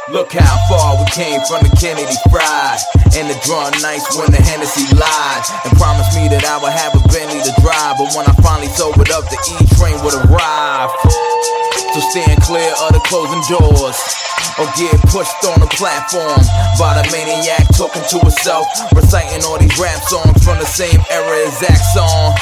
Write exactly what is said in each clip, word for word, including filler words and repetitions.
Look how far we came from the Kennedy Fried, and the drawn nights when the Hennessy lied and promised me that I would have a Bentley to drive. But when I finally sobered up, the E-train would arrive. So stand clear of the closing doors, or get pushed on the platform by the maniac talking to himself, reciting all these rap songs from the same era as Axon.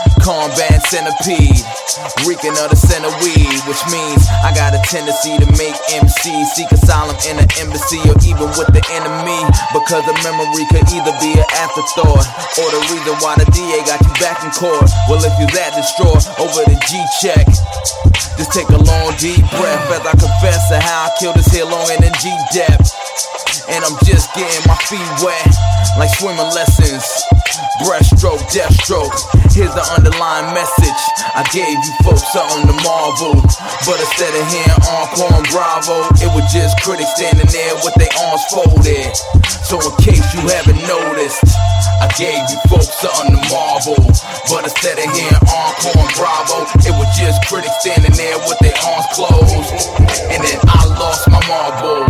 Combat centipede, reeking of the scent of weed, which means I got a tendency to make M Cs seek asylum in an embassy or even with the enemy, because a memory could either be an afterthought or the reason why the D A got you back in court. Well, if you that distraught over the G-check, just take a long deep breath as I confess to how I killed this here long in G-depth. And I'm just getting my feet wet like swimming lessons. Breaststroke, deathstroke, here's the underlying message. I gave you folks something to marvel, but instead of hearing Encore and Bravo, it was just critics standing there with their arms folded. So in case you haven't noticed, I gave you folks something to marvel, but instead of hearing Encore and Bravo, it was just critics standing there with their arms closed. And then I lost my marbles.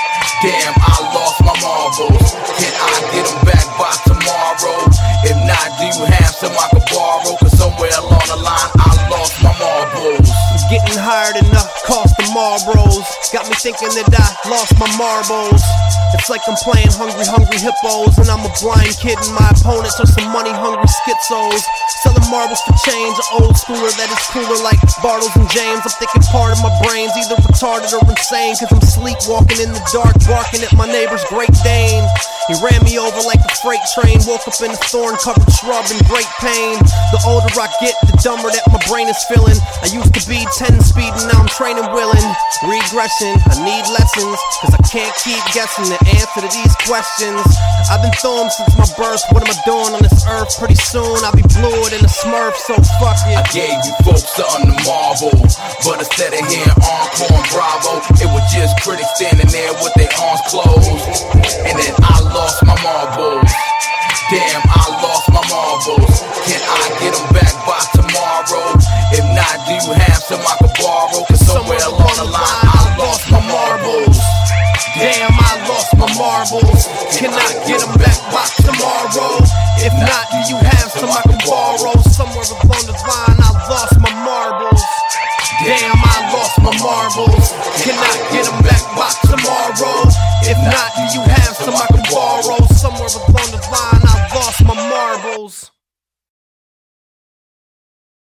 Damn, I lost my marbles. Can I get them back by tomorrow? If not, do you have some I could borrow? Cause somewhere along the line, I lost my marbles. Getting hired enough cost the Marlboros. Got me thinking that I lost my marbles. It's like I'm playing hungry, hungry hippos, and I'm a blind kid and my opponents are some money-hungry schizos. Selling marbles for change, an old schooler that is cooler like Bartles and James. I'm thinking part of my brain's either retarded or insane, cause I'm sleepwalking in the dark, barking at my neighbor's Great Dane. He ran me over like a freight train, woke up in a thorn-covered shrub in great pain. The older I get, the dumber that my brain is feeling. I used to be ten speed and now I'm training willing. Regression, I need lessons, cause I can't keep guessing the answer to these questions. I've been thrown since my birth, what am I doing on this earth? Pretty soon I'll be bluer than a smurf, so fuck it. I gave you folks something to marvel, but instead of hearing Encore and Bravo, it was just critics standing there with their arms closed. And then I lost my marbles. Damn, I lost my marbles. Can I get them back by tomorrow? If not, do you have some I could borrow? Cause somewhere along the line, I lost my marbles. Damn, I lost my marbles. Can I get them back by tomorrow? If not,